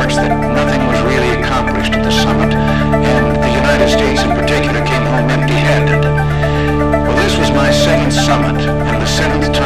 remarks that nothing was really accomplished at the summit, and the United States in particular came home empty-handed. Well, this was my second summit, and the seventh time